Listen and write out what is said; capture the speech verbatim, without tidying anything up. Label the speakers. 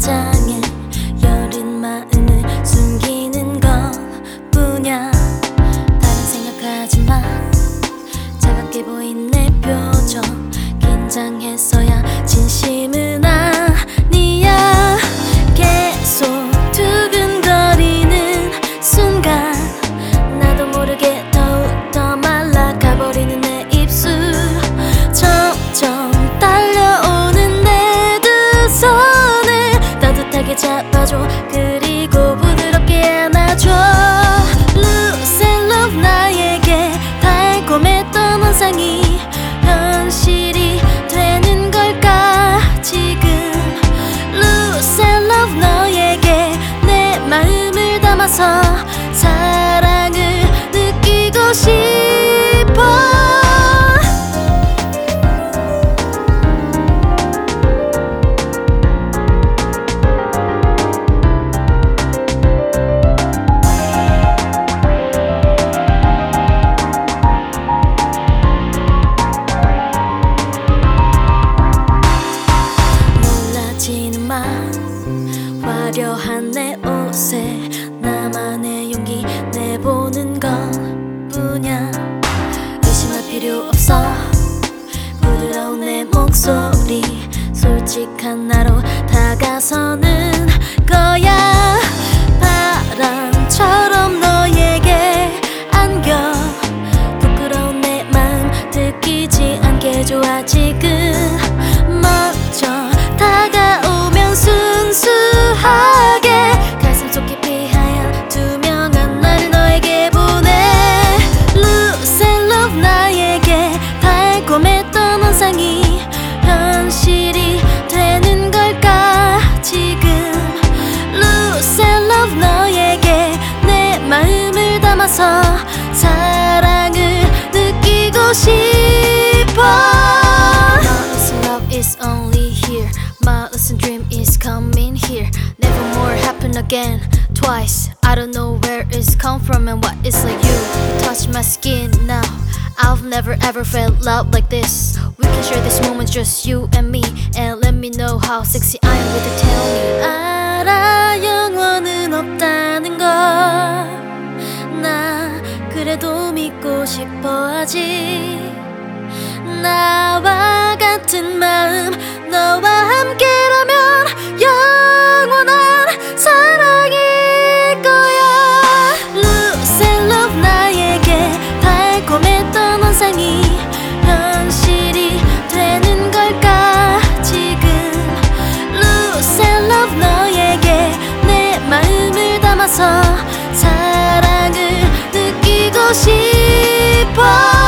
Speaker 1: 심장에 여린 마음을 숨기는 것뿐이야. 다른 생각하지마. 차갑게 보인 내 표정 긴장해서야 진심은 아니야. 계속 두근거리는 순간 나도 모르게 더욱더 말라가버리는 내 입술. 점점 딸려오는 내 두 손을 따뜻하게 잡아줘. 그리고 부드럽게 안아줘. Lose and love 나에게 달콤했던 환상이 현실이 되는 걸까 지금. Lose and love 너에게 내 마음을 담아서 사랑을 느끼고 싶어. 화려한 내 옷에 나만의 용기 내보는 것뿐이야. 의심할 필요 없어. 부드러운 내 목소리 솔직한 나로 다가서는 거야. 바람처럼 너에게 안겨. 부끄러운 내 마음 들키지 않게 좋아 지금. 먼저 다가오면 순수하게 가슴 속 깊이 하얀 투명한 나를 너에게 보내. Lose and love 나에게 달콤했던 환상이 현실이 되는 걸까 지금. Lose and love 너에게 내 마음을 담아서 사랑을 느끼고 싶어. My listen love is only here. My listen dream is coming here. Never more happen again twice. I don't know where it's come from and what it's like. You touch my skin now. I've never ever felt love like this. We can share this moment just you and me. And let me know how sexy I am with you. Tell me. 알아 영원은 없다는 걸. 나 그래도 믿고 싶어 아직. 나와 같은 마음 너와 함께라면 영원한 사랑일 거야. Lose and love 나에게 달콤했던 환상이 현실이 되는 걸까 지금. Lose and love 너에게 내 마음을 담아서 사랑을 느끼고 싶어.